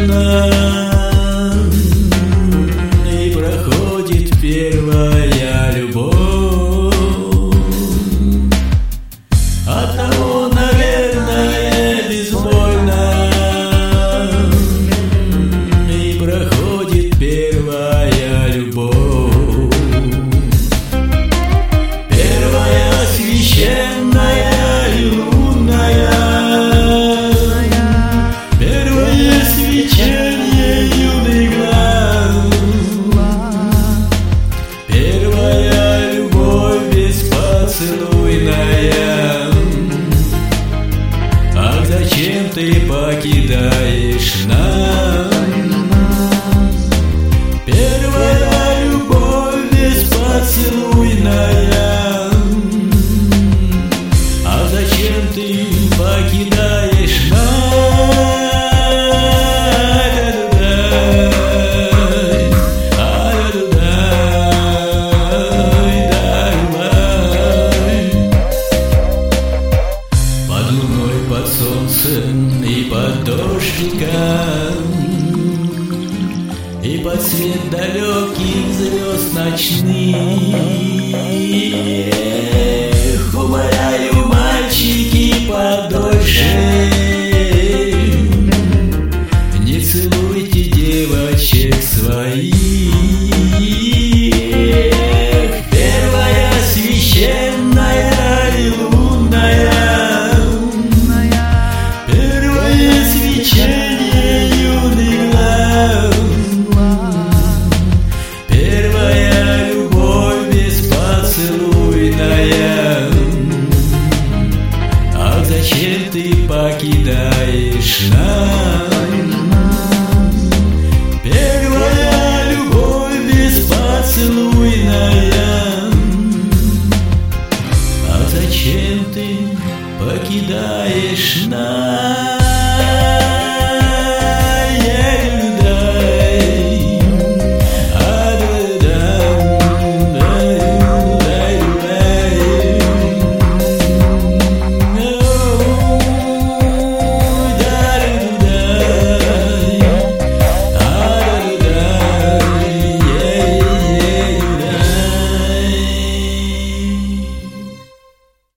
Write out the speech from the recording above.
нам, и проходит первая любовь. Оттого, наверное, безбольно и проходит первая любовь. Первая священная и лунная, первое свечение юных глаз, первая любовь беспоцелуйная. Ах, зачем ты покидаешь нас? Первая любовь беспоцелуйная. А зачем ты покидаешь нас? Под луной, под солнцем и под дождиком, и под свет далеких звезд ночных. Эх, умоляю, мальчики, подольше не целуйте девочек своих. Первая священная и лунная, первое свечение юных глаз, первая любовь беспоцелуйная. Ах, зачем ты покидаешь нас? Первая любовь беспоцелуйная. Ах, зачем ты покидаешь нас?